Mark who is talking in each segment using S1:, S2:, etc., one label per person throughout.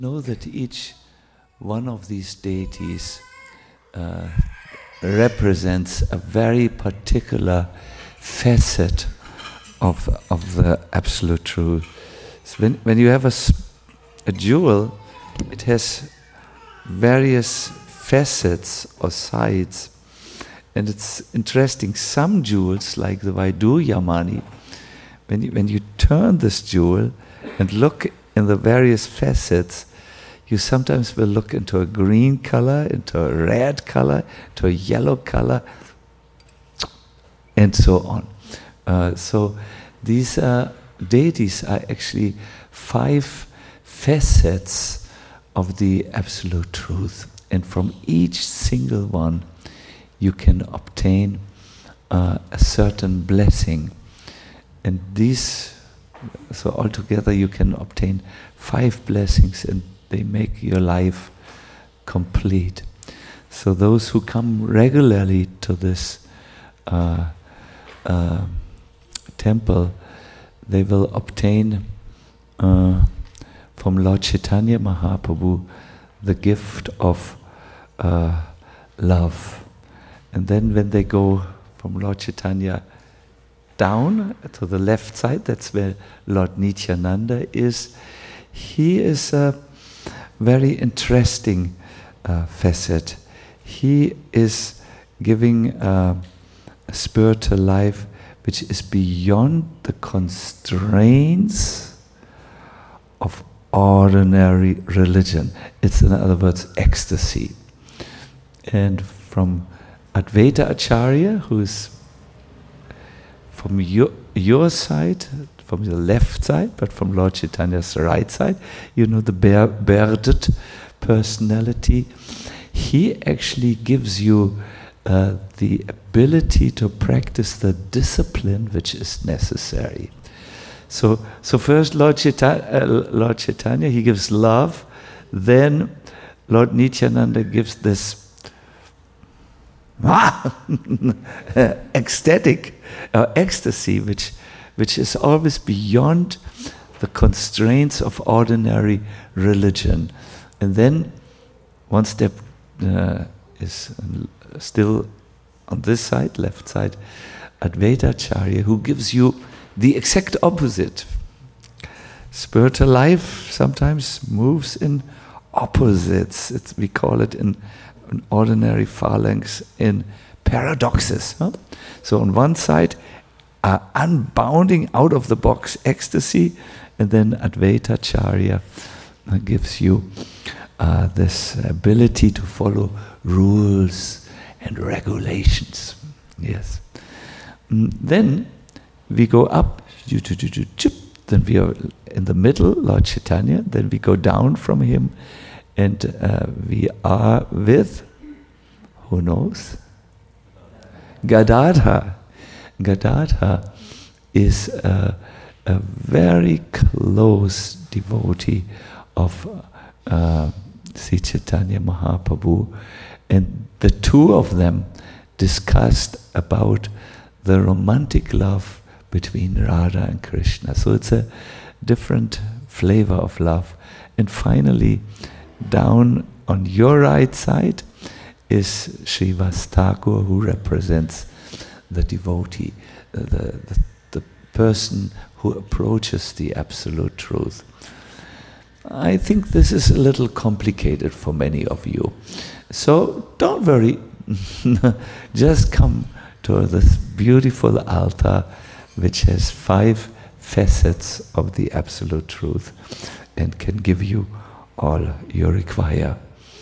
S1: Know that each one of these deities represents a very particular facet of the Absolute Truth. So when you have a jewel, it has various facets or sides. And it's interesting, some jewels, like the Vaidurjamani, when you turn this jewel and look in the various facets, you sometimes will look into a green color, into a red color, to a yellow color, and so on. So these deities are actually 5 facets of the Absolute Truth. And from each single one, you can obtain a certain blessing. And these, so altogether you can obtain 5 blessings, and they make your life complete. So those who come regularly to this temple, they will obtain from Lord Chaitanya Mahaprabhu the gift of love. And then when they go from Lord Chaitanya down to the left side, that's where Lord Nityananda is. He is a very interesting facet. He is giving a spiritual life which is beyond the constraints of ordinary religion. It's, in other words, ecstasy. And from Advaita Acharya, who is from your side, from the left side, but from Lord Chaitanya's right side, you know, the bearded personality, he actually gives you the ability to practice the discipline which is necessary. So first Lord Chaitanya, he gives love, then Lord Nityananda gives this ecstatic ecstasy, which is always beyond the constraints of ordinary religion. And then one step is still on this side, left side, Advaita Acharya, who gives you the exact opposite. Spiritual life sometimes moves in opposites. We call it in ordinary phalanx in paradoxes. Huh? So on one side, unbounding out of the box ecstasy, and then Advaita Acharya gives you this ability to follow rules and regulations. Yes. Then we go up, then we are in the middle, Lord Chaitanya, then we go down from him, and we are with, who knows? Gadadhar. Gadadhar is a very close devotee of Sri Chaitanya Mahaprabhu, and the two of them discussed about the romantic love between Radha and Krishna. So it's a different flavor of love. And finally, down on your right side is Srivas Thakur, who represents the devotee, the person who approaches the Absolute Truth. I think this is a little complicated for many of you. So don't worry, just come to this beautiful altar which has 5 facets of the Absolute Truth and can give you all you require.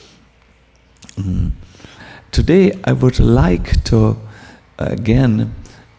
S1: Today I would like to again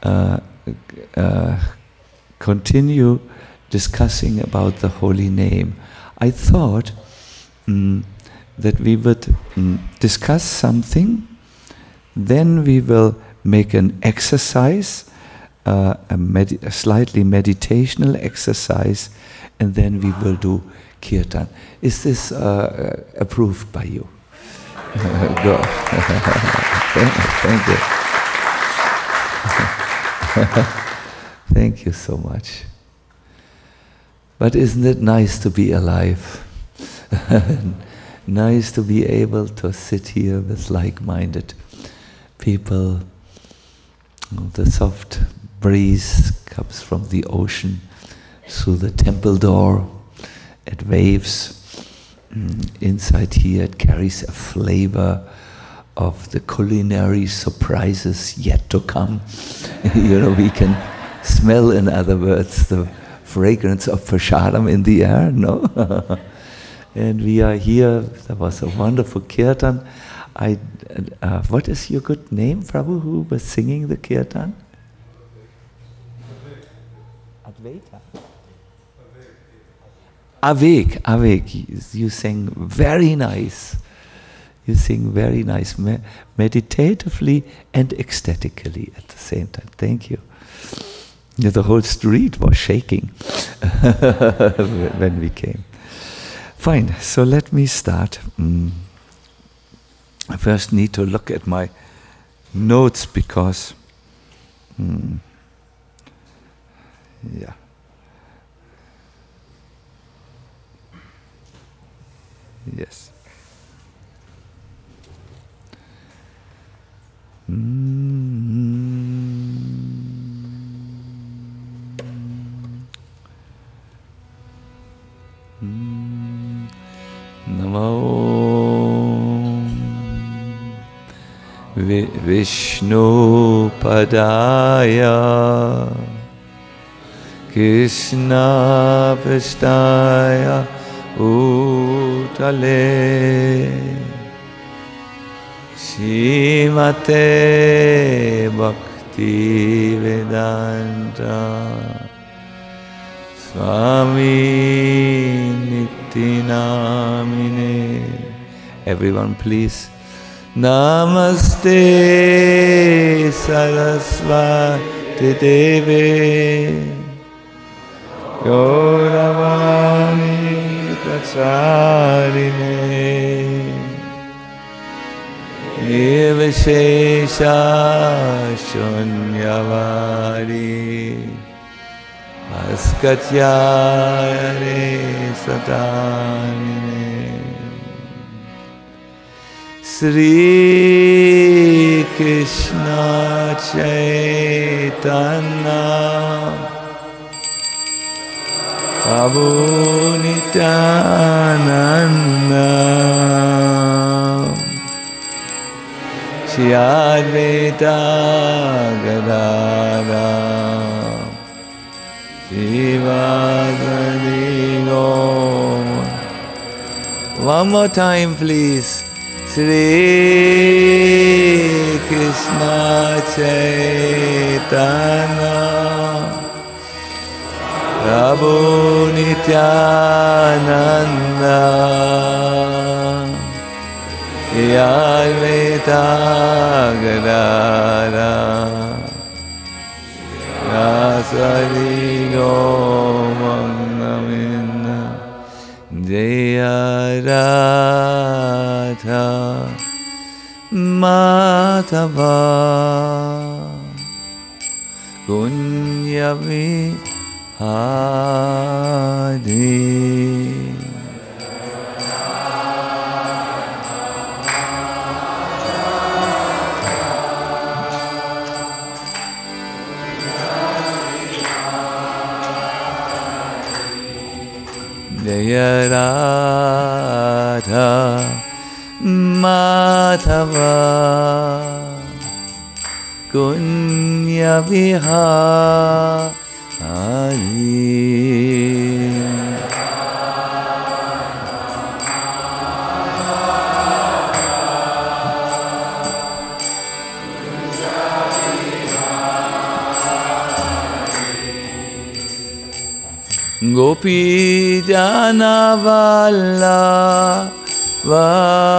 S1: continue discussing about the holy name. I thought that we would discuss something, then we will make an exercise, a slightly meditational exercise, and then we will do kirtan. Is this approved by you? Go. Thank you. Thank you so much. But isn't it nice to be alive? Nice to be able to sit here with like-minded people. The soft breeze comes from the ocean through the temple door. It waves. Inside here it carries a flavor of the culinary surprises yet to come. We can smell, in other words, the fragrance of prasadam in the air, no? And we are here. There was a wonderful kirtan. What is your good name, Prabhu, who was singing the kirtan? Advaita. Avek. You sing very nice. You sing very nice, meditatively and ecstatically at the same time. Thank you. The whole street was shaking when we came. Fine, so let me start. I first need to look at my notes because, yeah. Yes. Namo Vishnu Padaya Krishna Prasthaya Utale Srimate Bhakti Vedanta Swami Nityanamine. Everyone please. Namaste Saraswati Deve Gauravani Pracharine Nirvishesha Shunyavadi Askatyare Satanine Sri Krishna Chaitanya Prabhu Nityananda Shri Advaita Gadadhara Shivasadi Goma. One more time please. Sri Krishna Chaitanya Prabhu Nityananda Advaita Gadadhara Rasadi Gomannamina Jaya Radha Madhava Kunya Vihari. Jaya Radha Madhava Kunya Vihari. Gopi Jana Vallabha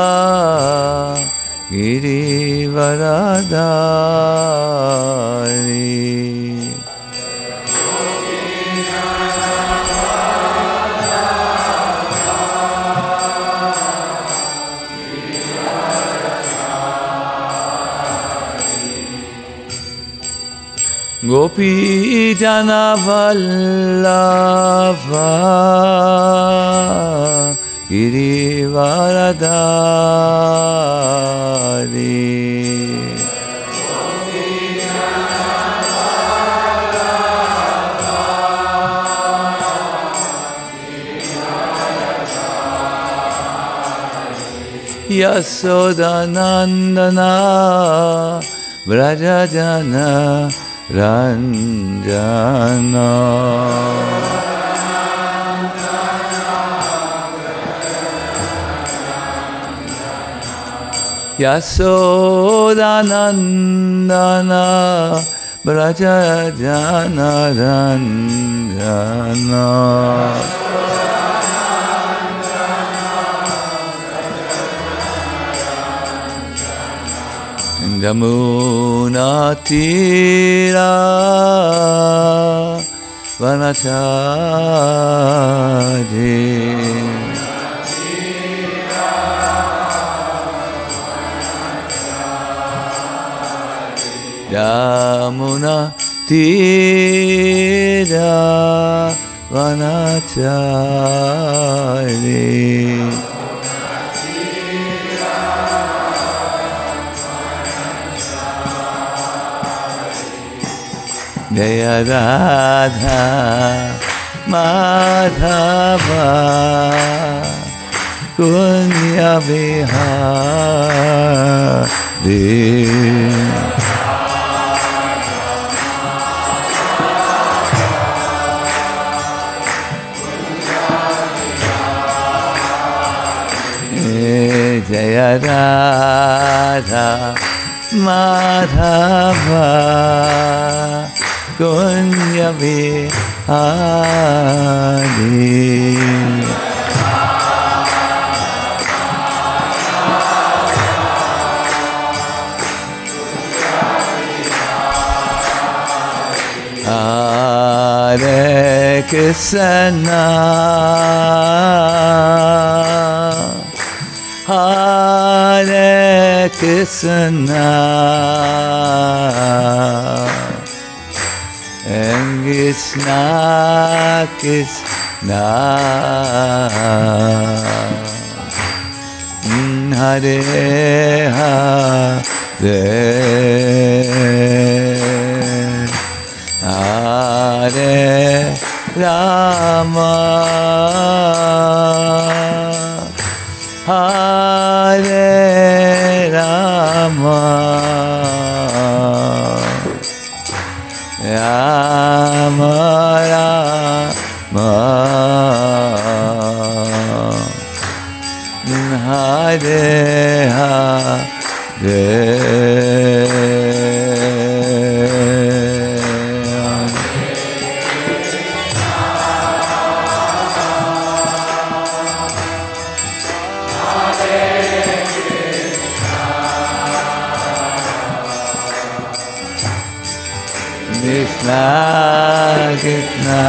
S1: Girivaradhari. Gopi Jana Vallabha Girivaradari. Yasodanandana Vrajajana Ranjana. Yasodanandana Vrajajana Ranjana. Yamuna Tira Vanachari. Yamuna Tira Vanachari. Jaya Radha Madhava Kunya Vihari. Jaya Radha Madhava Kunya Vihari. Hare Krishna Hare Krishna and Krishna Krishna Hare Hare Hare Rama Hare Rama Rama Rama Hare Krishna Krishna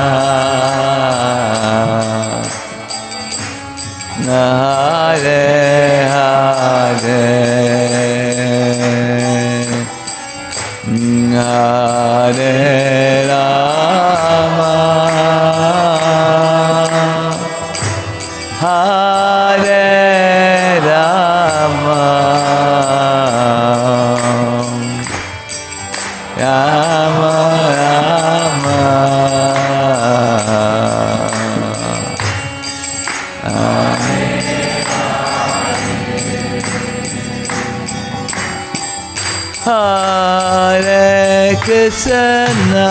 S1: Hare Hare Hare Rama Hare Rama Rama Hare Krishna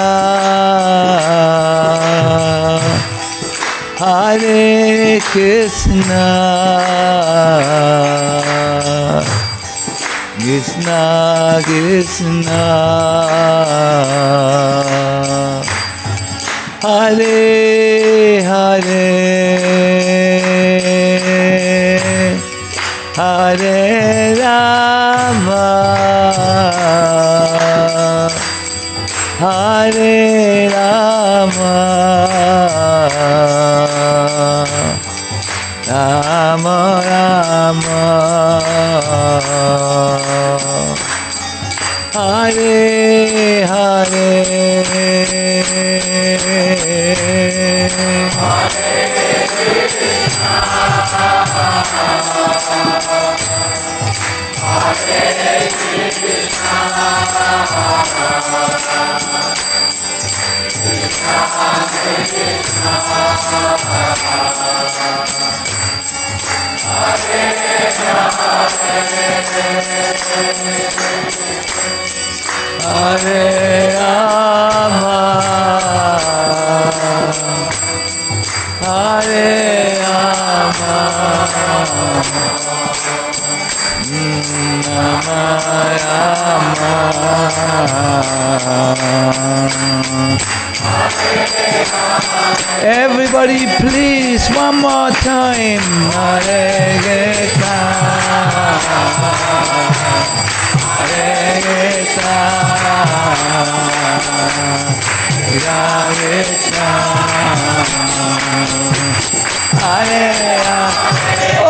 S1: Hare Krishna Krishna Krishna Hare Hare Hare Rama Hare Rama Rama Rama Hare Hare Hare Krishna Hare Rama, Hare Rama, everybody please, one more time. Hare Krishna, Hare Krishna, Hare Krishna, Hare Rama.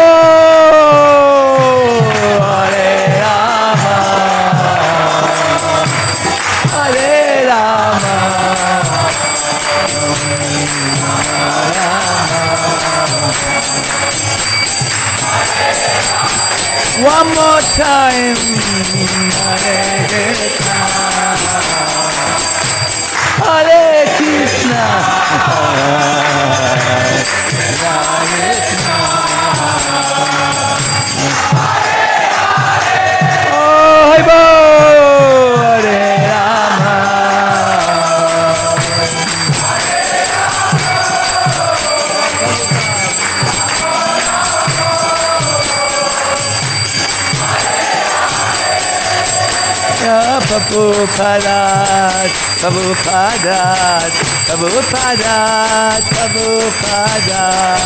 S1: Oh, Hare Rama, Hare Rama, one more time. Hare Krishna, Hare Krishna, Hare Krishna. Oh, Hare Rama. Prabhupada, Prabhupada, Prabhupada, Prabhupada.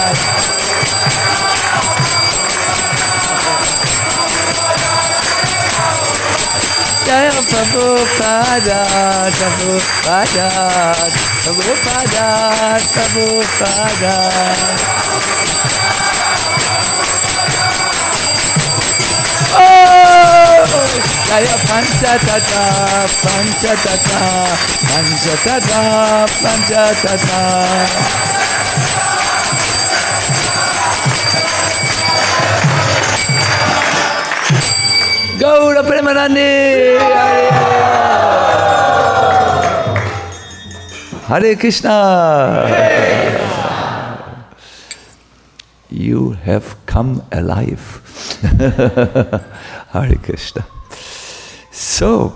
S1: Jaya Prabhupada, Prabhupada, Prabhupada, Prabhupada. Jaya Panchatata, Panchatata, Panchatata, Panchatata. Gaura Premanandi, Hare Krishna. You have come alive. Hare Krishna. So,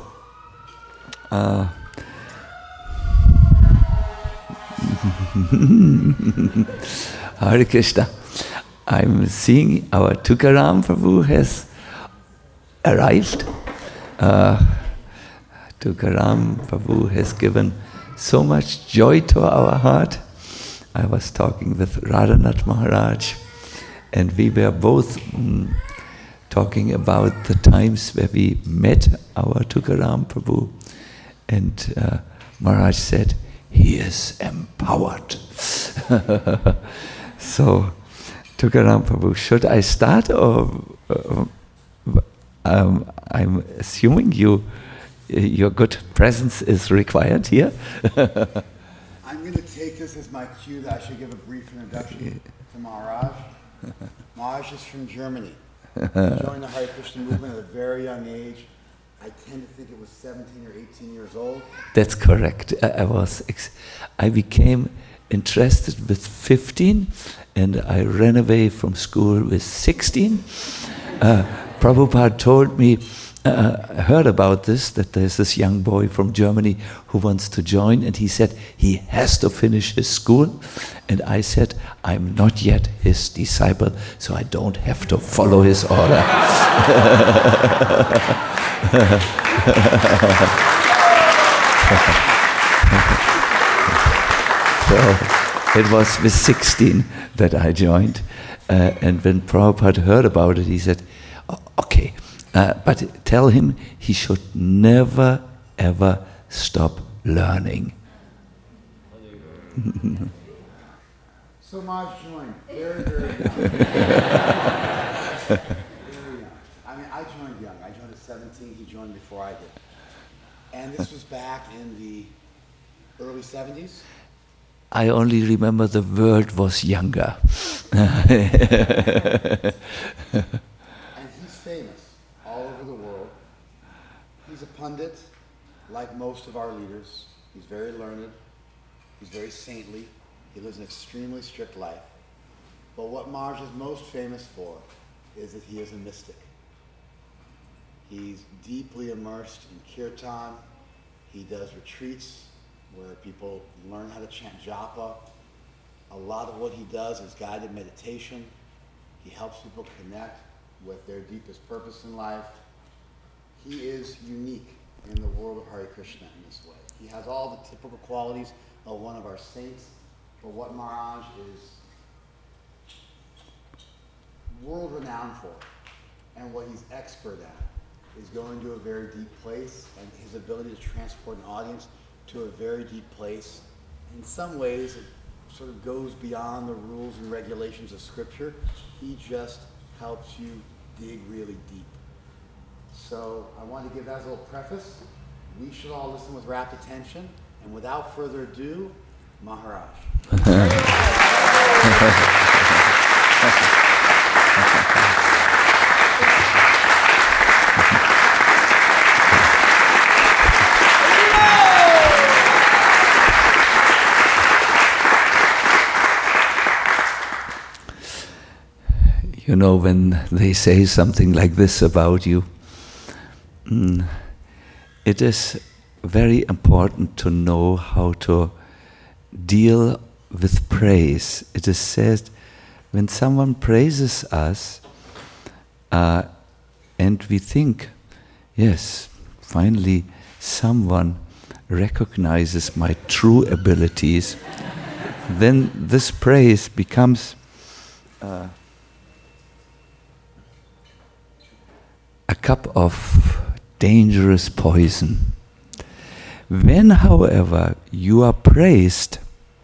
S1: Hare Krishna. I'm seeing our Tukaram Prabhu has arrived. Tukaram Prabhu has given so much joy to our heart. I was talking with Radhanath Maharaj, and we were both talking about the times where we met our Tukaram Prabhu, and Maharaj said, he is empowered. So, Tukaram Prabhu, should I start, or I'm assuming your good presence is required here?
S2: I'm going to take this as my cue that I should give a brief introduction to Maharaj. Maharaj is from Germany. He joined the Hare Krishna movement at a very young age. I tend to think it was 17 or 18 years old.
S1: That's correct. I became interested with 15, and I ran away from school with 16. Prabhupada told me, I heard about this, that there's this young boy from Germany who wants to join, and he said he has to finish his school. And I said, I'm not yet his disciple, so I don't have to follow his order. So it was with 16 that I joined. And when Prabhupada heard about it, he said, okay, but tell him he should never, ever stop learning.
S2: So Maharaj joined very, very young. Very young. I mean, I joined young. I joined at 17. He joined before I did. And this was back in the early 70s?
S1: I only remember the world was younger.
S2: And he's famous all over the world. He's a pundit, like most of our leaders. He's very learned. He's very saintly. He lives an extremely strict life. But what Maharaj is most famous for is that he is a mystic. He's deeply immersed in kirtan. He does retreats where people learn how to chant japa. A lot of what he does is guided meditation. He helps people connect with their deepest purpose in life. He is unique in the world of Hare Krishna in this way. He has all the typical qualities of one of our saints, but what Maharaj is world-renowned for, and what he's expert at, is going to a very deep place, and his ability to transport an audience to a very deep place. In some ways, it sort of goes beyond the rules and regulations of Scripture. He just helps you dig really deep. So I wanted to give that as a little preface. We should all listen with rapt attention, and without further ado, Maharaj.
S1: You know, when they say something like this about you, it is very important to know how to deal with praise. It is said, when someone praises us, and we think, yes, finally someone recognizes my true abilities, then this praise becomes a cup of dangerous poison. When, however, you are praised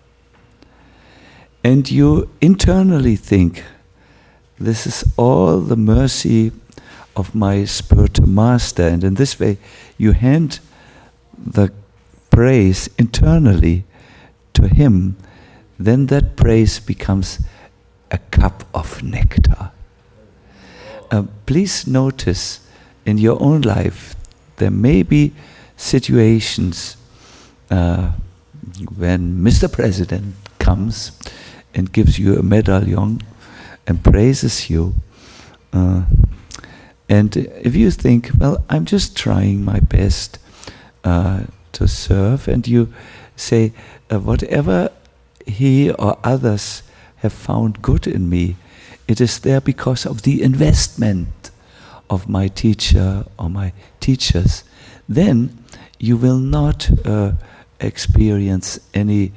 S1: and you internally think, this is all the mercy of my spiritual master, and in this way you hand the praise internally to him, then that praise becomes a cup of nectar. Please notice in your own life, there may be situations when Mr. President comes and gives you a medallion and praises you. And if you think, well, I'm just trying my best to serve, and you say, whatever he or others have found good in me, it is there because of the investment of my teacher or my teachers, then you will not experience any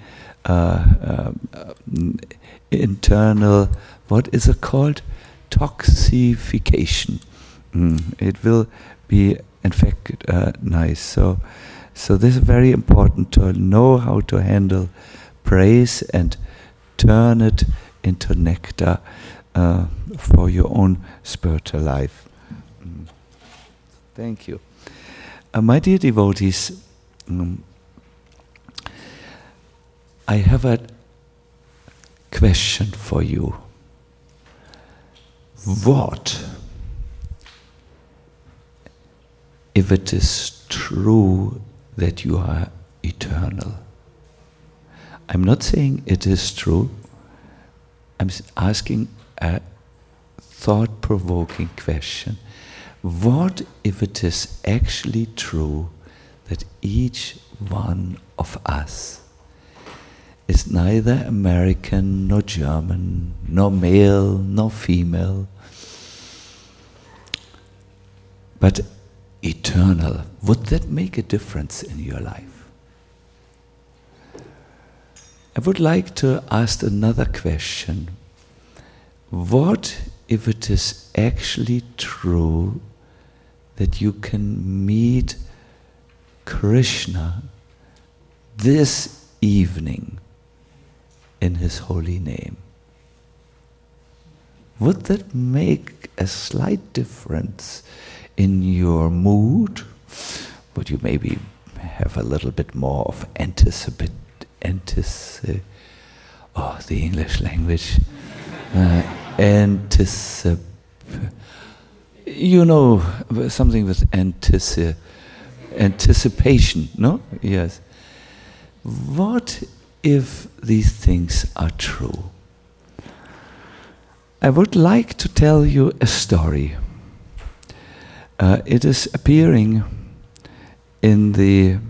S1: internal, what is it called? Toxification. It will be, in fact, nice. So this is very important to know how to handle praise and turn it into nectar for your own spiritual life. Thank you. My dear devotees, I have a question for you. What if it is true that you are eternal? I'm not saying it is true. I'm asking a thought-provoking question. What if it is actually true that each one of us is neither American nor German, nor male nor female, but eternal? Would that make a difference in your life? I would like to ask another question. What if it is actually true that you can meet Krishna this evening in his holy name? Would that make a slight difference in your mood? Would you maybe have a little bit more of the English language, you know, something with anticipation, no? Yes. What if these things are true? I would like to tell you a story. It is appearing in the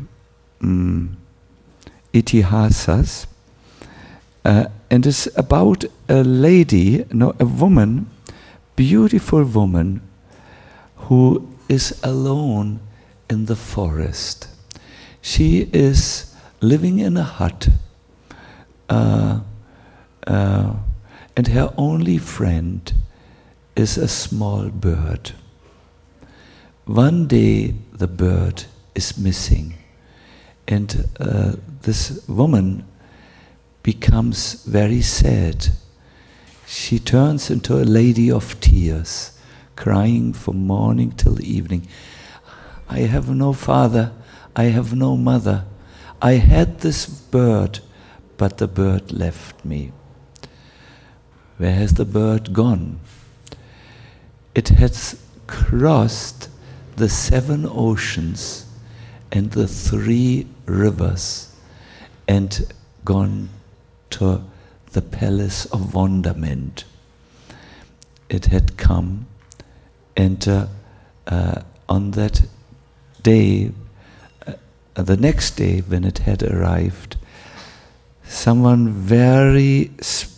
S1: Itihasas, and it's about a lady, a woman, beautiful woman, who is alone in the forest. She is living in a hut, and her only friend is a small bird. One day the bird is missing, and this woman becomes very sad. She turns into a lady of tears, crying from morning till evening. I have no father, I have no mother. I had this bird, but the bird left me. Where has the bird gone? It has crossed the 7 oceans and the 3 rivers and gone to the Palace of Wonderment. It had come, and on that day, the next day when it had arrived, someone very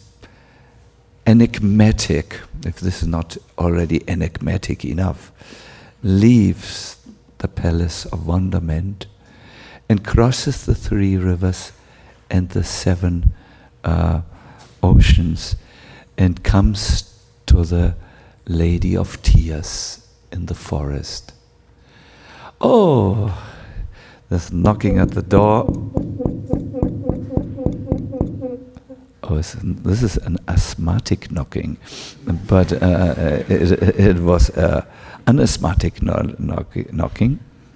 S1: enigmatic, if this is not already enigmatic enough, leaves the Palace of Wonderment and crosses the 3 rivers and the 7 oceans and comes to the Lady of Tears in the forest. Oh, there's knocking at the door. Oh, this is an asthmatic knocking, but it was an asthmatic knocking.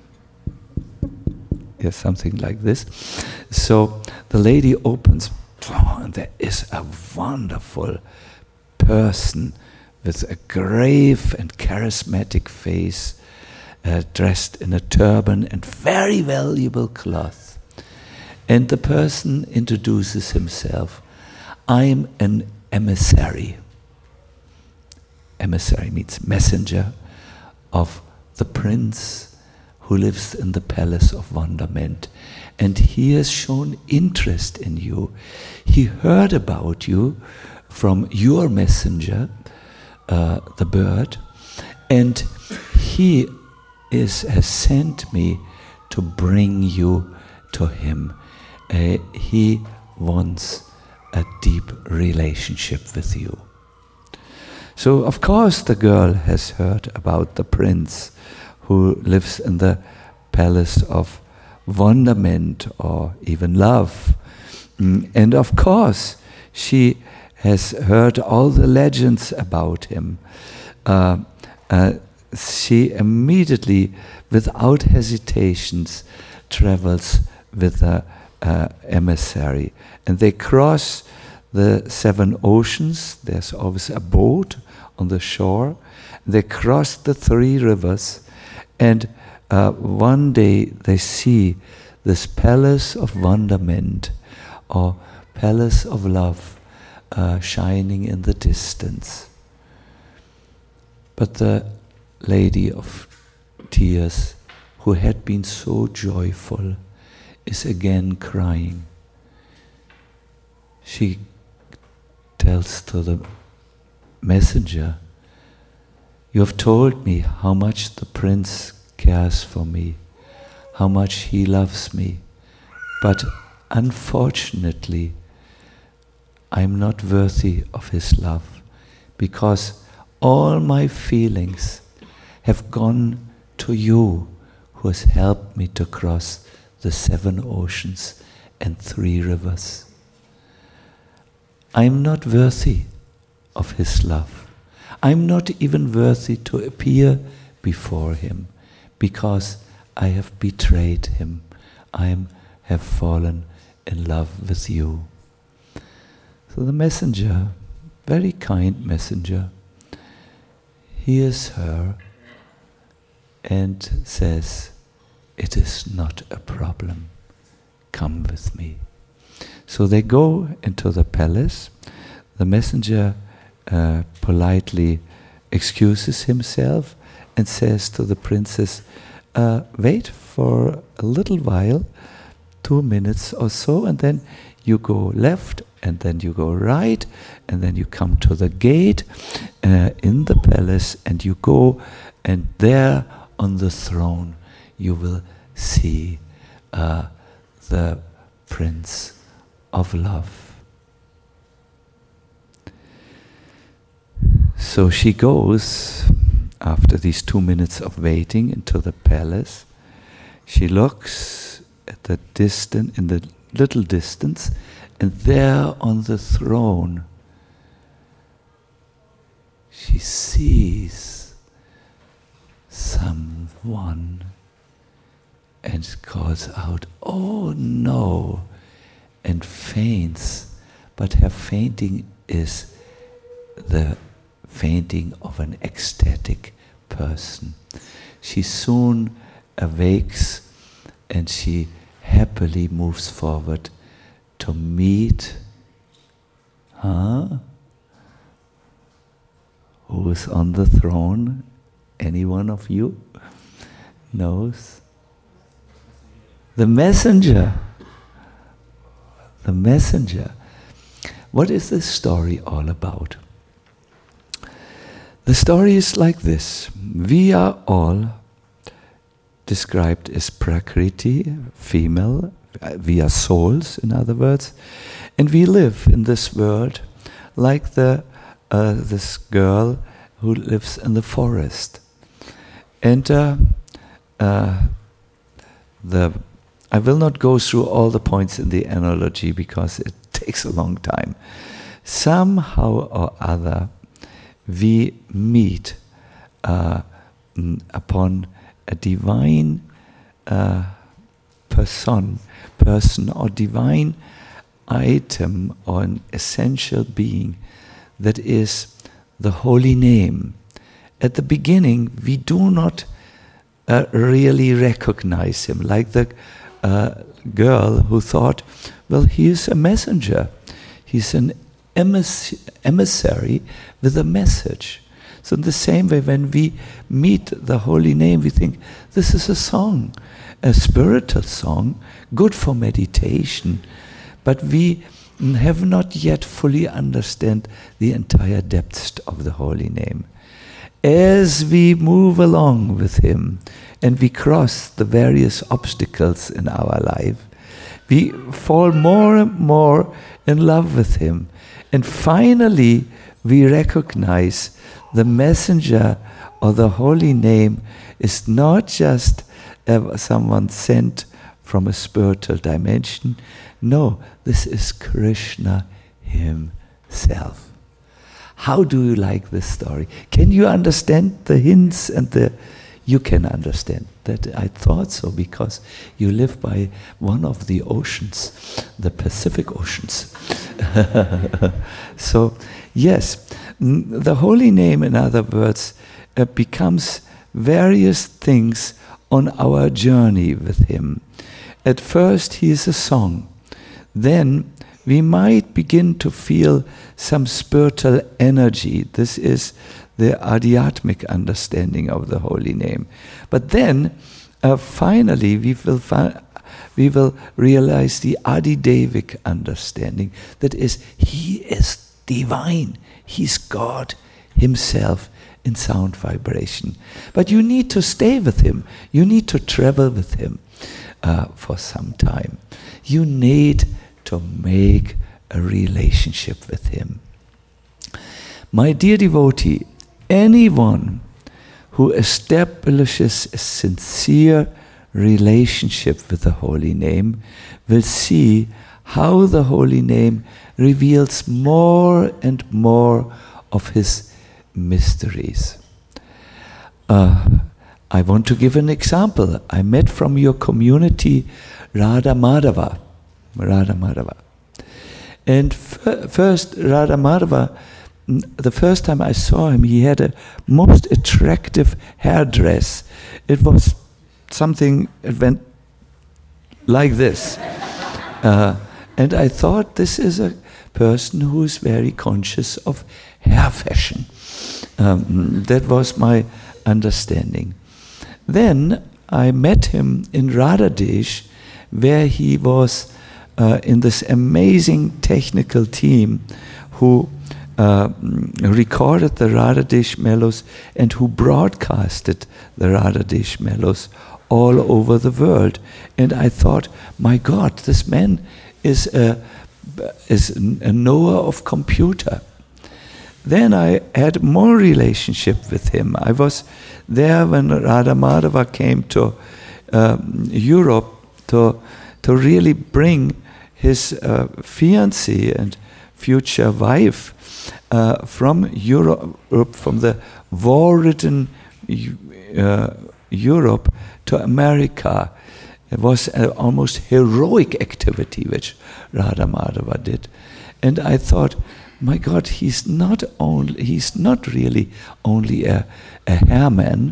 S1: Yes, something like this. So the lady opens, and there is a wonderful person with a grave and charismatic face, dressed in a turban and very valuable cloth. And the person introduces himself. I'm an emissary. Emissary means messenger of the prince who lives in the Palace of Wonderment. And he has shown interest in you. He heard about you from your messenger, the bird, and he has sent me to bring you to him. He wants a deep relationship with you. So, of course, the girl has heard about the prince who lives in the Palace of Wonderment, or even Love. And of course, she has heard all the legends about him. She immediately, without hesitations, travels with the emissary. And they cross the 7 oceans. There's always a boat on the shore. They cross the 3 rivers, and one day they see this Palace of Wonderment, or Palace of Love, shining in the distance. But the Lady of Tears, who had been so joyful, is again crying. She tells to the messenger, "You have told me how much the prince cares for me, how much he loves me, but unfortunately, I'm not worthy of his love, because all my feelings have gone to you, who has helped me to cross the 7 oceans and 3 rivers. I'm not worthy of his love. I'm not even worthy to appear before him, because I have betrayed him. I have fallen in love with you." So the messenger, very kind messenger, hears her and says, "It is not a problem. Come with me." So they go into the palace. The messenger politely excuses himself and says to the princess, wait for a little while, 2 minutes or so, and then you go left, and then you go right, and then you come to the gate in the palace, and you go, and there on the throne you will see the Prince of Love. So she goes, after these 2 minutes of waiting, into the palace. She looks at the distance, in the little distance, and there on the throne she sees someone and calls out, "Oh no!" and faints. But her fainting is the fainting of an ecstatic person. She soon awakes and she happily moves forward to meet who is on the throne. Any one of you knows? The messenger. The messenger. What is this story all about? The story is like this. We are all described as Prakriti, female. We are souls, in other words. And we live in this world like this girl who lives in the forest. And I will not go through all the points in the analogy because it takes a long time. Somehow or other, we meet upon a divine person or divine item or an essential being that is the holy name. At the beginning, we do not really recognize him, like the girl who thought, well, he is a messenger. He's an emissary with a message. So in the same way, when we meet the holy name, we think, this is a song, a spiritual song, good for meditation, but we have not yet fully understand the entire depths of the holy name. As we move along with him and we cross the various obstacles in our life, we fall more and more in love with him. And finally, we recognize the messenger or the holy name is not just someone sent from a spiritual dimension. No, this is Krishna himself. How do you like this story? Can you understand the hints and you can understand that? I thought so, because you live by one of the oceans, the Pacific Oceans. So, yes, the holy name, in other words, becomes various things on our journey with him. At first, he is a song. Then we might begin to feel some spiritual energy. This is the Adhyatmic understanding of the holy name. But then, finally, we will realize the Adidevic understanding. That is, he is divine. He's God himself in sound vibration. But you need to stay with him. You need to travel with him for some time. You need to make a relationship with him. My dear devotee, anyone who establishes a sincere relationship with the holy name will see how the holy name reveals more and more of his mysteries. I want to give an example. I met from your community Radha Madhava. And first, Radha Madhava, the first time I saw him, he had a most attractive hairdress. It was something, it went like this. And I thought, this is a person who is very conscious of hair fashion. That was my understanding. Then I met him in Radhadesh, where he was in this amazing technical team who recorded the Radhadesh mellows and who broadcasted the Radhadesh mellows all over the world. And I thought, my God, this man is a knower of computer. Then I had more relationship with him. I was there when Radha Madhava came to Europe to really bring his fiancée and future wife from Europe, from the war-ridden Europe to America. It was an almost heroic activity which Radha Madhava did. And I thought, my God, he's not really only a hairman.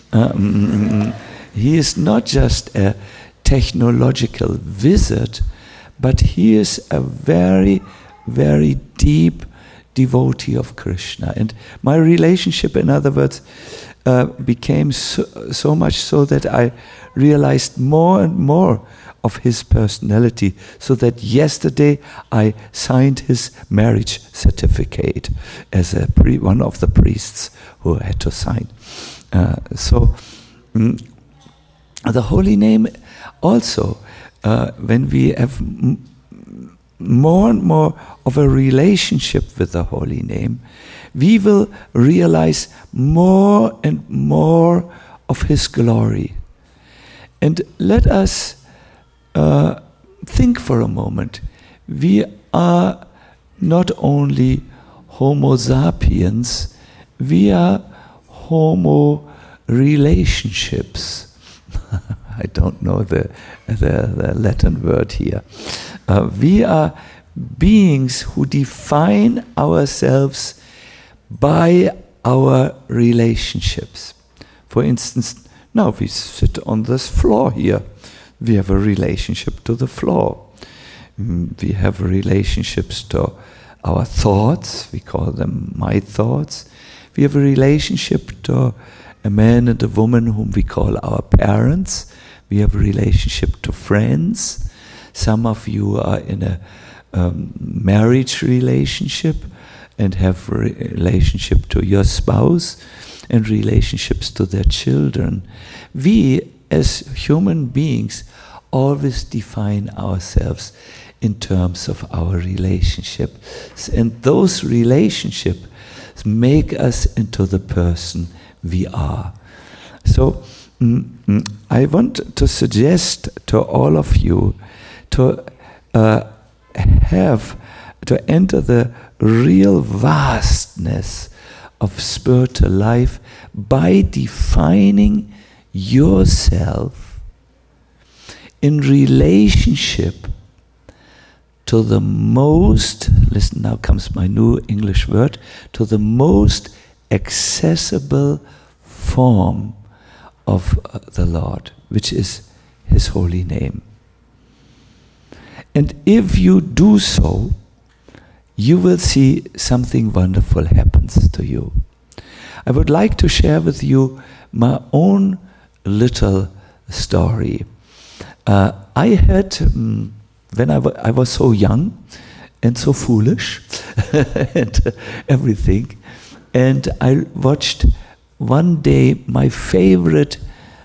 S1: He is not just a technological wizard, but he is a very, very deep devotee of Krishna. And my relationship, in other words, became so much so that I realized more and more of his personality, so that yesterday I signed his marriage certificate as one of the priests who had to sign. The holy name also, when we have more and more of a relationship with the holy name, we will realize more and more of his glory. And let us think for a moment. We are not only Homo sapiens, we are Homo relationships. I don't know the Latin word here. We are beings who define ourselves by our relationships. For instance, now we sit on this floor here. We have a relationship to the floor. We have relationships to our thoughts. We call them my thoughts. We have a relationship to a man and a woman whom we call our parents. We have a relationship to friends. Some of you are in a marriage relationship and have a relationship to your spouse and relationships to their children. We, as human beings, always define ourselves in terms of our relationships. And those relationships make us into the person we are. So I want to suggest to all of you to enter the real vastness of spiritual life by defining yourself in relationship to the most, listen, now comes my new English word, to the most accessible form of the Lord, which is His holy name. And if you do so, you will see something wonderful happens to you. I would like to share with you my own little story. I had, when I was so young and so foolish and everything, and I watched one day my favorite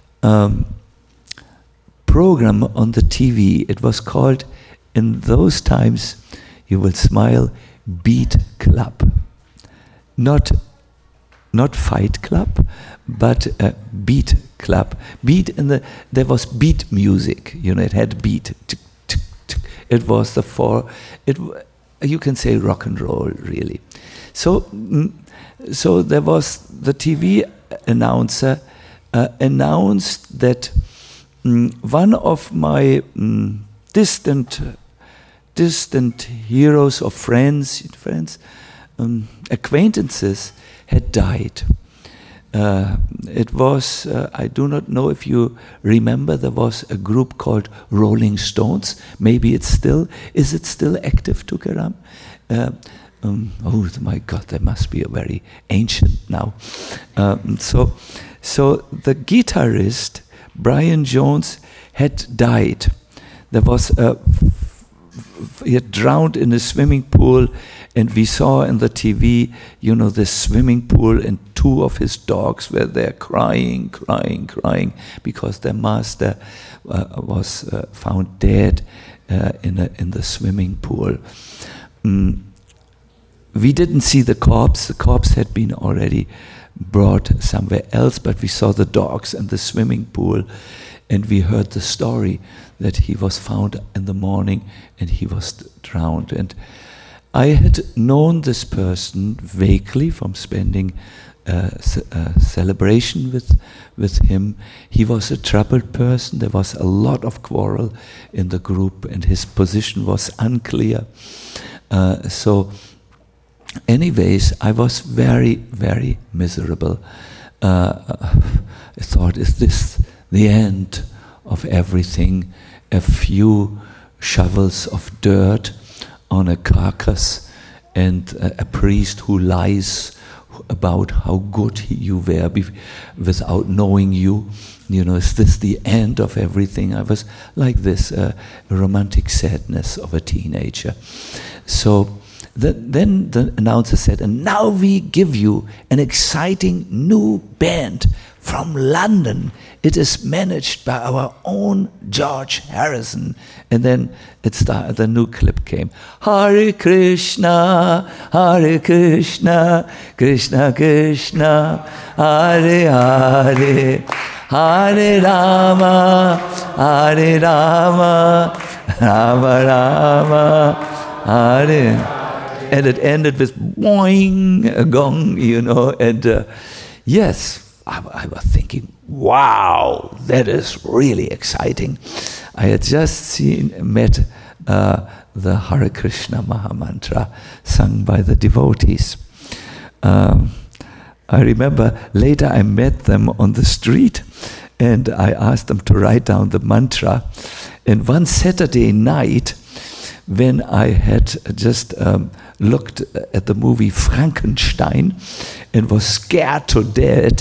S1: program on the TV. It was called, in those times, you will smile, Beat Club. Not Fight Club, but Beat Club. Beat there was beat music. You know, it had beat. It was you can say rock and roll, really. So there was the TV announcer announced that one of my distant heroes or friends, acquaintances had died. It was, I do not know if you remember, there was a group called Rolling Stones. Maybe is it still active, Tukaram? Oh my God, they must be very ancient now. So the guitarist, Brian Jones, had died. There was he had drowned in a swimming pool, and we saw in the TV, this swimming pool, and two of his dogs were there crying because their master was found dead in the swimming pool. We didn't see the corpse. The corpse had been already brought somewhere else, but we saw the dogs in the swimming pool, and we heard the story that he was found in the morning and he was drowned. And I had known this person vaguely from spending a celebration with him. He was a troubled person. There was a lot of quarrel in the group, and his position was unclear. Anyways, I was very, very miserable. I thought, is this the end of everything? A few shovels of dirt on a carcass, and a priest who lies about how good you were without knowing you. Is this the end of everything? I was like this, a romantic sadness of a teenager. So then the announcer said, and now we give you an exciting new band from London. It is managed by our own George Harrison. And then the new clip came. Hare Krishna, Krishna Krishna, Hare Hare, Hare Rama, Rama Rama, Hare. And it ended with boing, a gong, and yes, I was thinking, wow, that is really exciting. I had just met the Hare Krishna Mahamantra sung by the devotees. I remember later I met them on the street, and I asked them to write down the mantra. And one Saturday night, when I had just looked at the movie Frankenstein and was scared to death,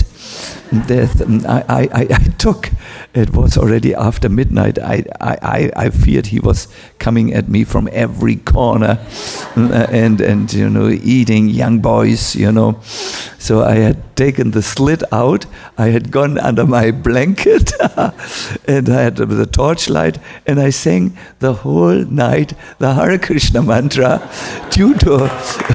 S1: I took, it was already after midnight, I feared he was coming at me from every corner and eating young boys, So I had taken the slit out, I had gone under my blanket and I had the torchlight, and I sang the whole night the Hare Krishna mantra due to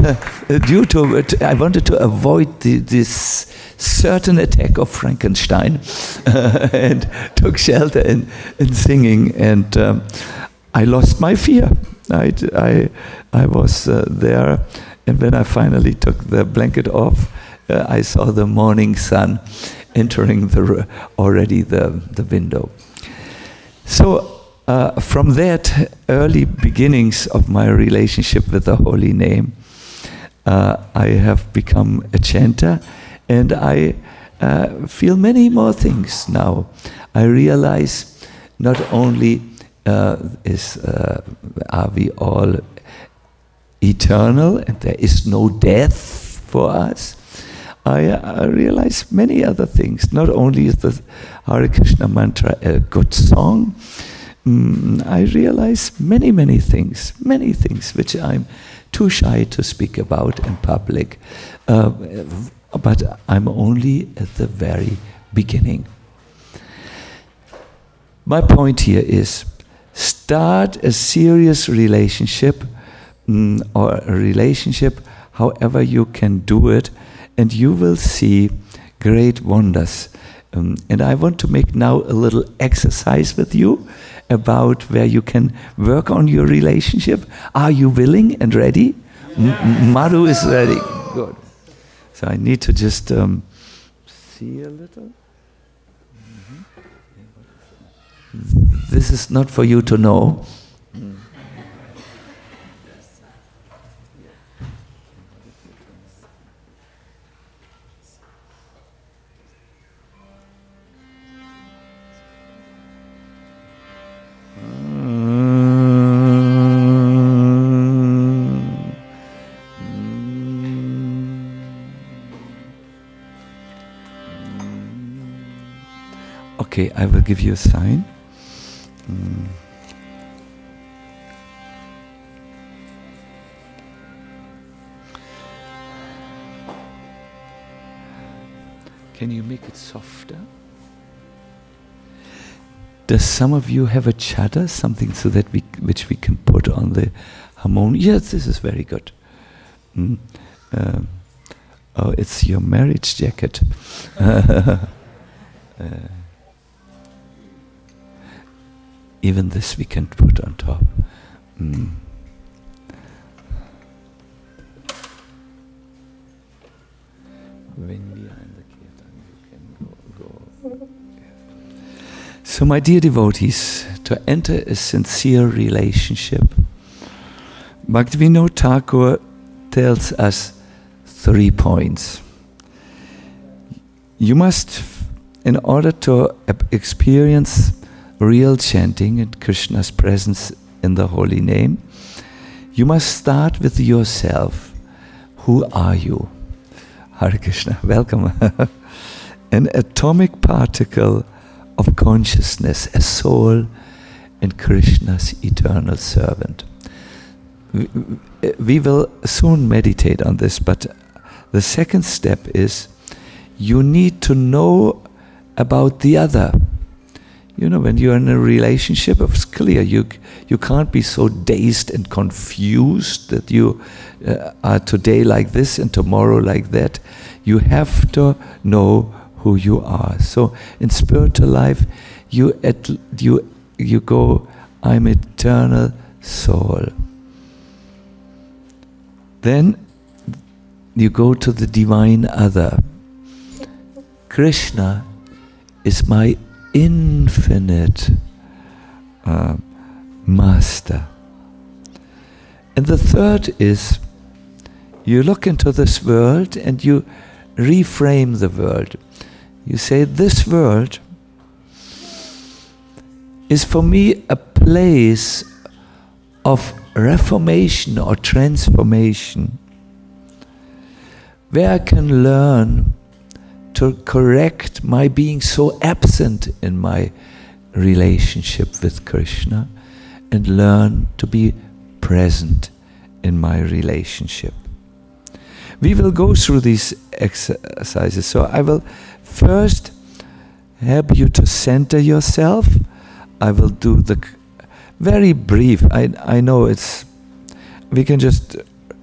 S1: I wanted to avoid this certain attack of Frankenstein and took shelter in singing, and I lost my fear. I was there, and when I finally took the blanket off, I saw the morning sun entering already the window. So from that early beginnings of my relationship with the Holy Name, I have become a chanter, and I feel many more things now. I realize not only are we all eternal and there is no death for us, I realize many other things. Not only is the Hare Krishna mantra a good song, I realize many things which I'm too shy to speak about in public. But I'm only at the very beginning. My point here is, start a serious relationship, or a relationship however you can do it, and you will see great wonders. And I want to make now a little exercise with you about where you can work on your relationship. Are you willing and ready? Madhu is ready. Good. So I need to just see a little. This is not for you to know. Okay, I will give you a sign. Can you make it softer? Does some of you have a chadar, something so that which we can put on the harmonium? Yes, this is very good. Oh, it's your marriage jacket. Even this we can put on top. When we are in the kirtan, you can go. So, my dear devotees, to enter a sincere relationship, Bhaktivinoda Thakur tells us 3 points. You must, in order to experience real chanting and Krishna's presence in the holy name, you must start with yourself. Who are you? Hare Krishna, welcome. An atomic particle of consciousness, a soul in Krishna's eternal servant. We will soon meditate on this, but the second step is you need to know about the other. You know, when you're in a relationship, it's clear you can't be so dazed and confused that you are today like this and tomorrow like that. You have to know who you are. So in spiritual life, you go, I'm eternal soul. Then you go to the divine other. Krishna is my infinite master. And the third is, you look into this world and you reframe the world. You say, this world is for me a place of reformation or transformation, where I can learn to correct my being so absent in my relationship with Krishna and learn to be present in my relationship. We will go through these exercises. So I will first help you to center yourself. I will do the very brief. I know we can just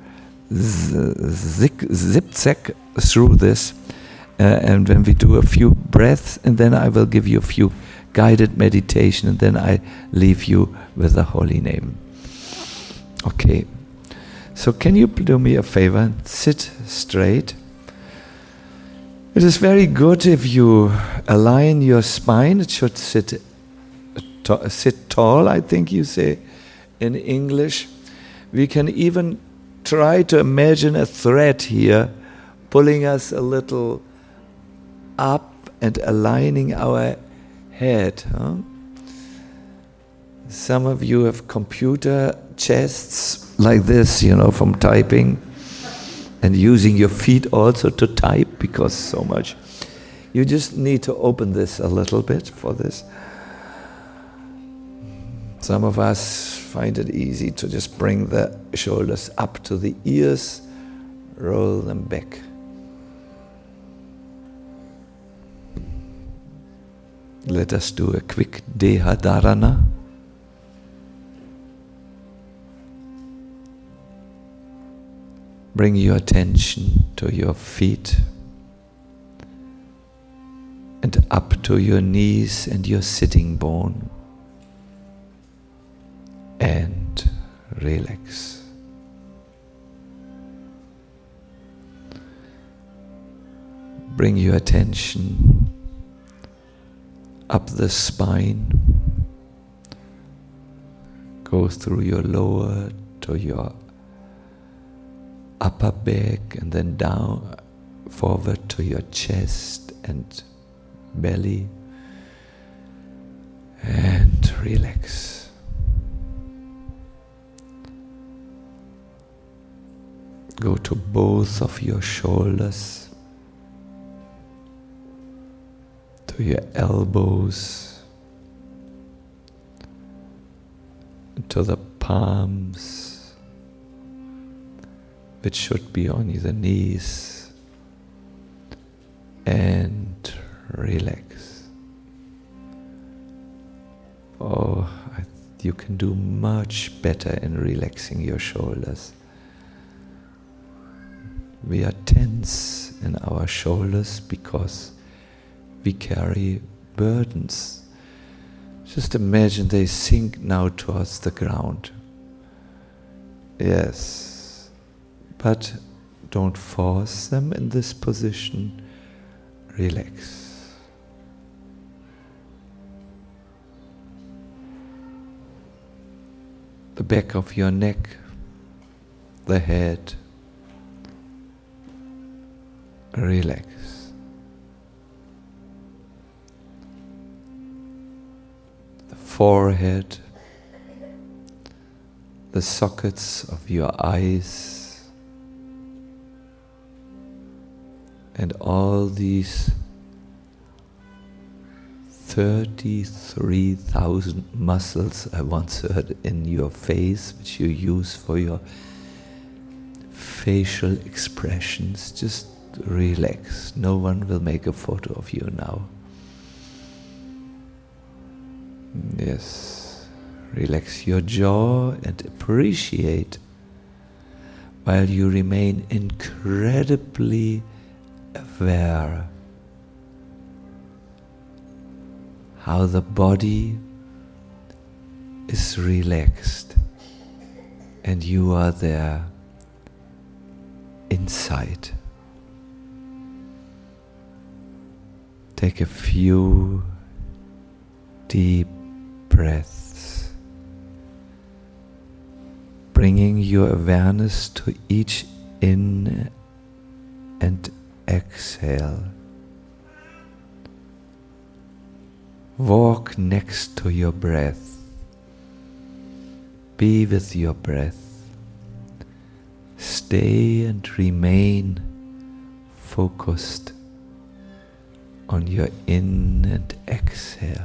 S1: zip-zack through this. And when we do a few breaths, and then I will give you a few guided meditation, and then I leave you with the holy name. Okay. So can you do me a favor and sit straight? It is very good if you align your spine. It should sit tall, I think you say in English. We can even try to imagine a thread here pulling us a little up and aligning our head. Some of you have computer chests like this, from typing and using your feet also to type because so much. You just need to open this a little bit for this. Some of us find it easy to just bring the shoulders up to the ears, roll them back. Let us do a quick Deha Dharana. Bring your attention to your feet and up to your knees and your sitting bone. And relax. Bring your attention up the spine, go through your lower to your upper back, and then down, forward to your chest and belly, and relax. Go to both of your shoulders, to to your elbows, to the palms, which should be on the knees, and relax. Oh, you can do much better in relaxing your shoulders. We are tense in our shoulders because we carry burdens. Just imagine they sink now towards the ground. Yes, but don't force them in this position. Relax. The back of your neck, the head, relax. The forehead, the sockets of your eyes, and all these 33,000 muscles I once heard in your face, which you use for your facial expressions. Just relax. No one will make a photo of you now. Yes. Relax your jaw and appreciate, while you remain incredibly aware, how the body is relaxed and you are there inside. Take a few deep breaths, bringing your awareness to each in and exhale. Walk next to your breath. Be with your breath. Stay and remain focused on your in and exhale.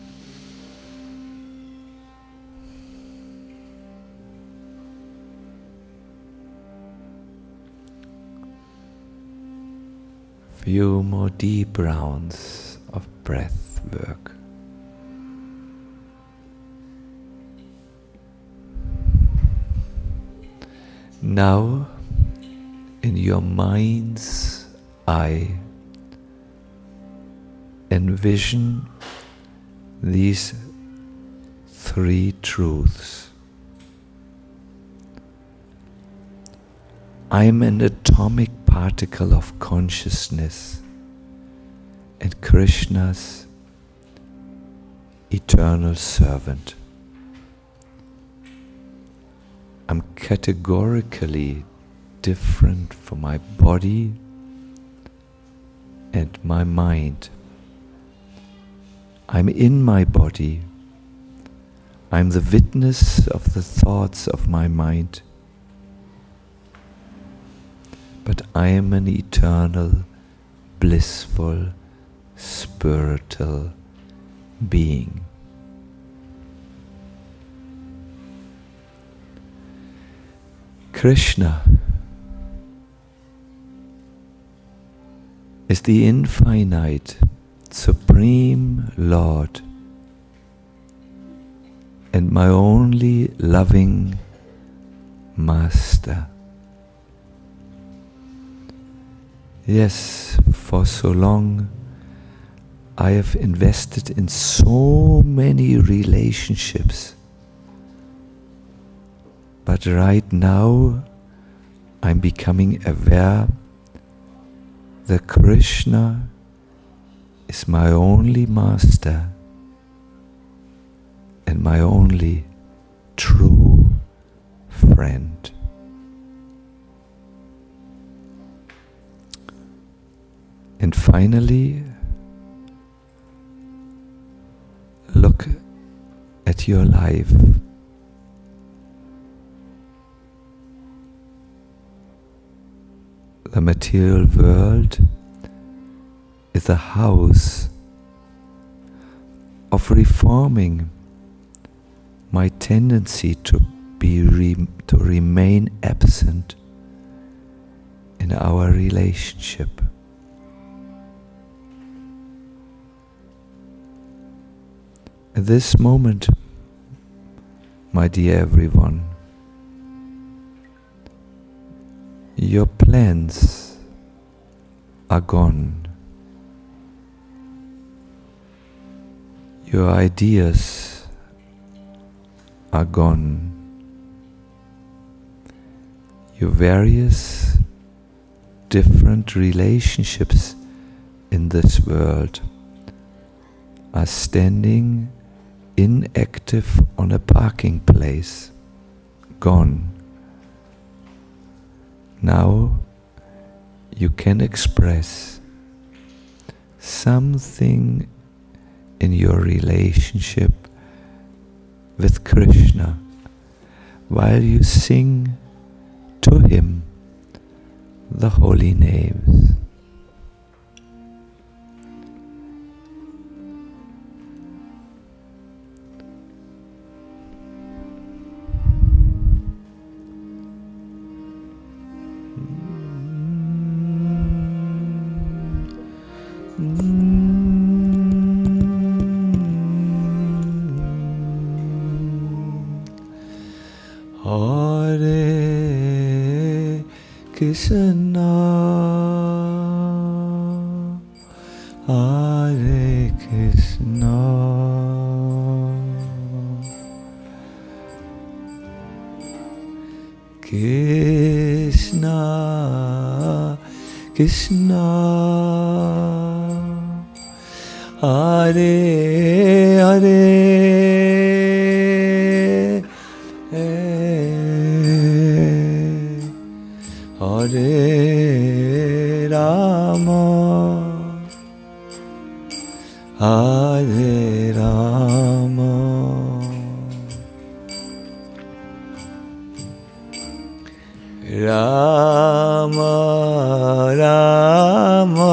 S1: Few more deep rounds of breath work. Now, in your mind's eye, envision these three truths. I am an atomic particle of consciousness and Krishna's eternal servant. I'm categorically different from my body and my mind. I'm in my body. I'm the witness of the thoughts of my mind. But I am an eternal, blissful, spiritual being. Krishna is the infinite, supreme Lord and my only loving Master. Yes, for so long I have invested in so many relationships. But right now, I'm becoming aware that Krishna is my only master and my only true friend. And finally, look at your life. The material world is a house of reforming my tendency to remain absent in our relationship. At this moment, my dear everyone, your plans are gone. Your ideas are gone. Your various different relationships in this world are standing inactive on a parking place, gone. Now you can express something in your relationship with Krishna while you sing to him the holy names. Hare Krishna, Hare Krishna, Krishna Krishna, Hare Hare, Hare Rama, Hare Rama, Rama Rama,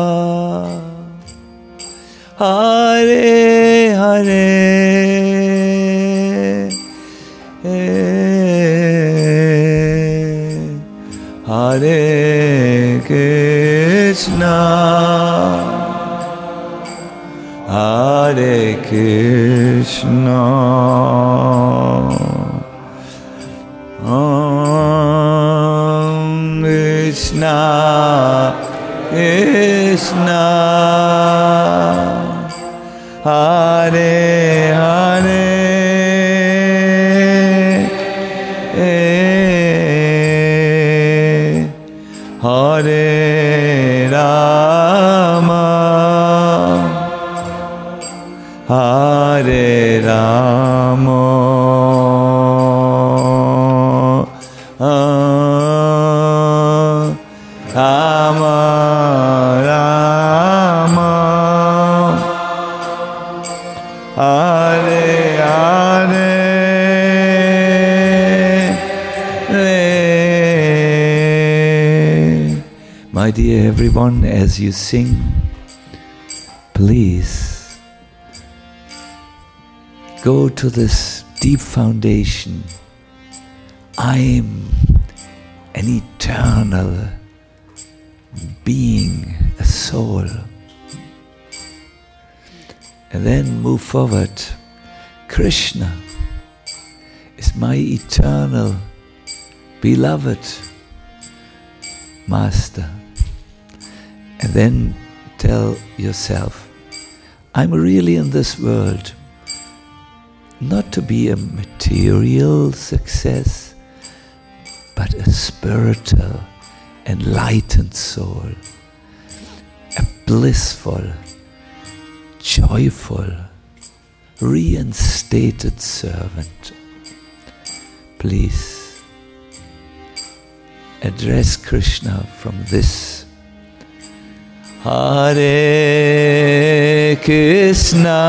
S1: Hare Hare, Hare Krishna, Hare Krishna, Krishna Krishna, Hare Hare, Hare Rama, Hare Rama, Rama Rama, Hare Hare, My dear everyone, as you sing, please go to this deep foundation. I'm an eternal being, a soul. And then move forward. Krishna is my eternal beloved master. And then tell yourself, I'm really in this world not to be a material success, but a spiritual, enlightened soul, a blissful, joyful, reinstated servant. Please address Krishna from this. Hare Krishna,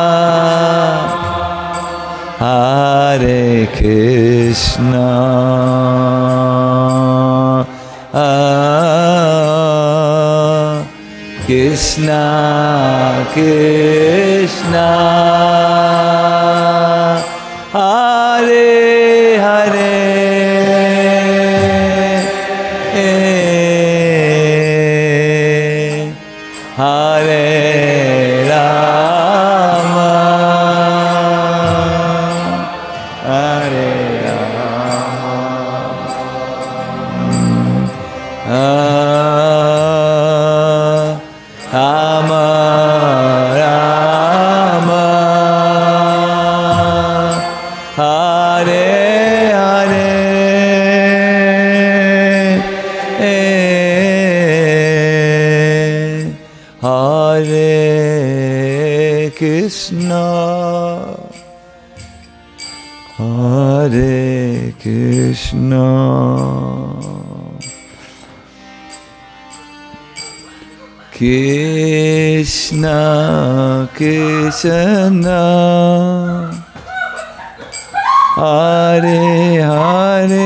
S1: Hare Krishna, Krishna Krishna Krishna Hare Hare Hare Rama Hare Rama Rama Hare Hare Hare Krishna Hare Krishna Krishna Krishna Hare Hare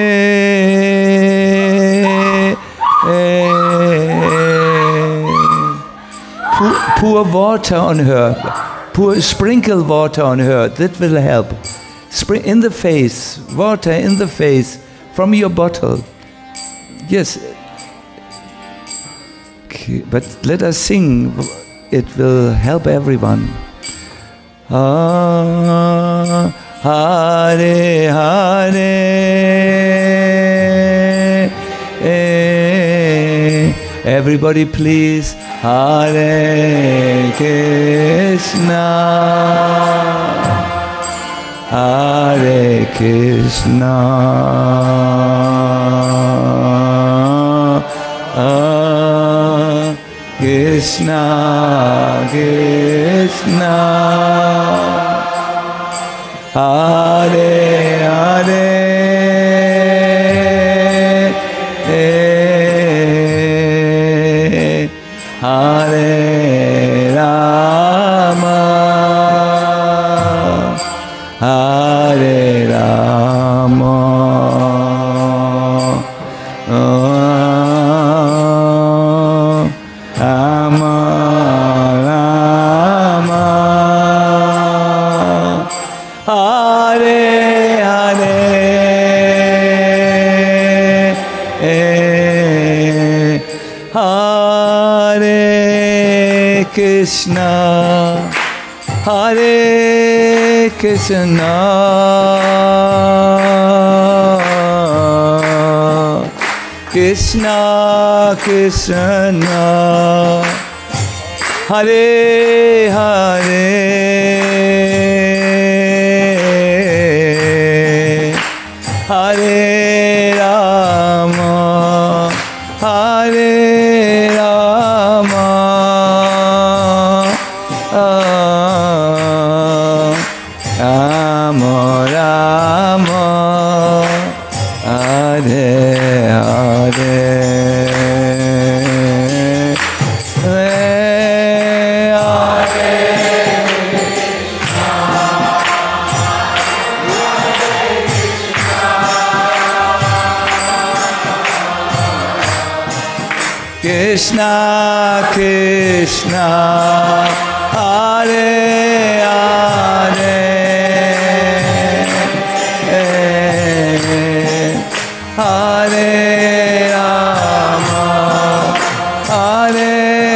S1: pour water on her, sprinkle water on her, that will help. In the face, water in the face from your bottle. Yes. Okay, but let us sing, it will help everyone. Hare Hare everybody please. Hare Krishna Hare Krishna Krishna Krishna Hare Hare Hare Rama Hare Rama Rama Rama Hare Hare Hare Krishna Hare Krishna Krishna Krishna Hare Hare Hare Rama Hare Rama Rama Rama Hare Hare Krishna Krishna Hare Hare Hare Rama Hare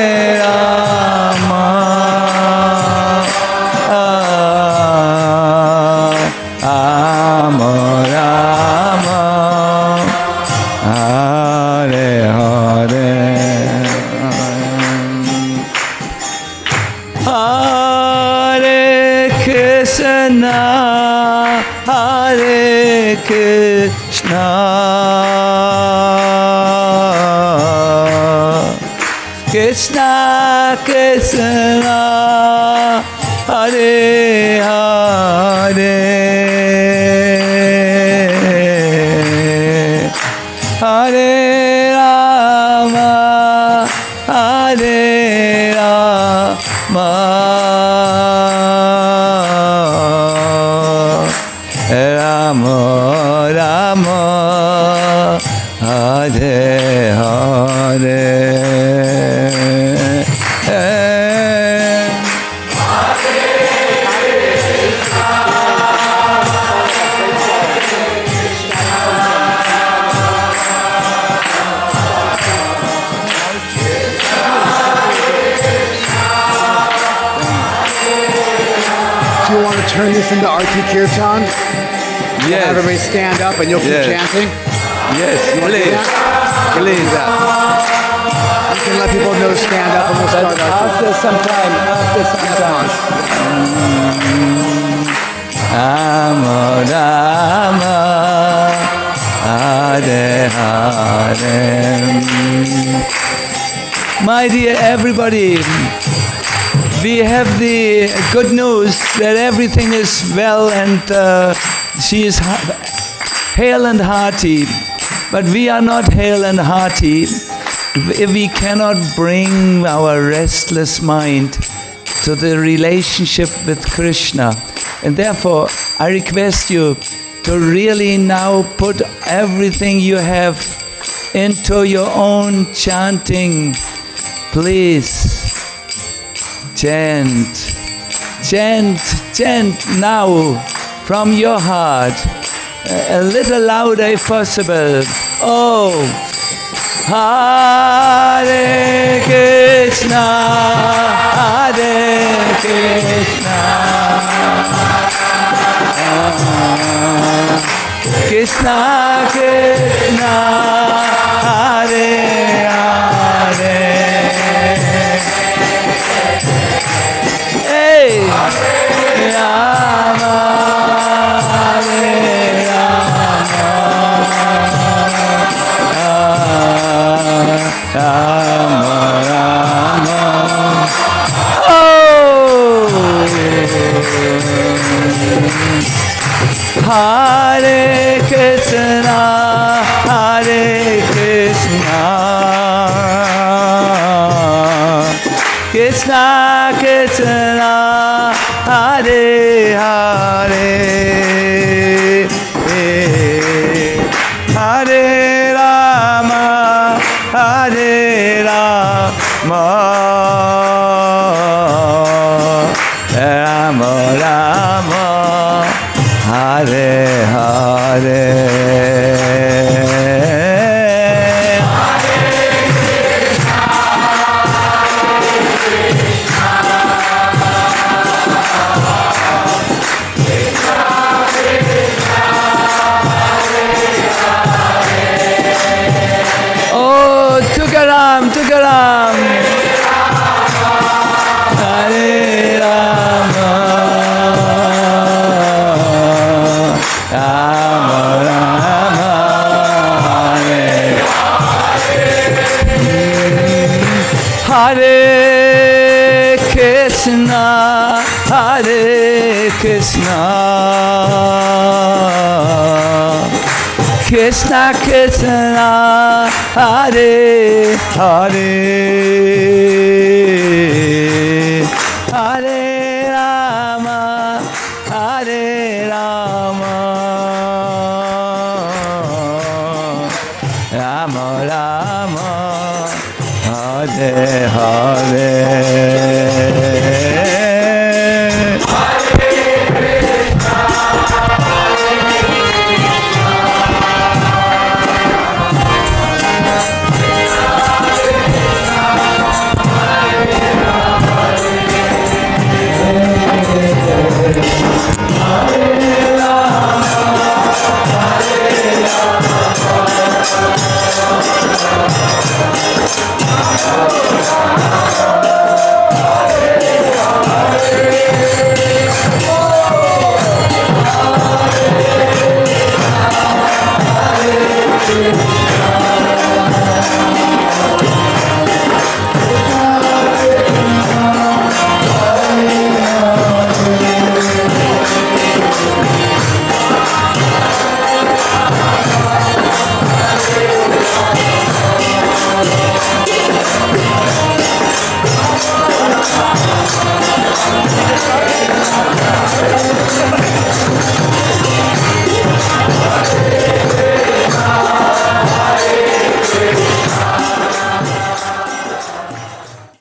S1: Rama Rama Rama Hare Hare Hare Krishna Hare Krishna Krishna Krishna Hare Hare Hare Rama Hare Rama Rama Rama Hare Hare
S2: turn this into Arti Kirtan?
S1: Yes.
S2: Have everybody stand up and you'll keep
S1: Yes.
S2: chanting?
S1: Yes,
S2: You want to do
S1: please.
S2: that?
S1: Please.
S2: Do that. You can let people know to stand up and we'll
S1: But
S2: start Arti.
S1: after some time. Amo Rama Hare Hare. My dear everybody, we have the good news that everything is well and she is hale and hearty. But we are not hale and hearty if we cannot bring our restless mind to the relationship with Krishna. And therefore, I request you to really now put everything you have into your own chanting. Please, chant, chant, chant now from your heart. A little louder if possible. Oh, Hare Krishna, Hare Krishna, Krishna Krishna, Hare Hare. Hey, Rama, Hare Rama, Rama. Oh, Hare Krishna, Hare Krishna, Krishna Krishna, Hare Hare, Hare Rama, Hare Rama, Rama Rama, Hare Hare. Oh, Tukaram, Tukaram. Hare Rama, Rama Rama, Hare Krishna, Hare Krishna, Krishna Krishna, Hare Hare, Hare Rama, Hare Rama, Rama Rama, Hare Hare.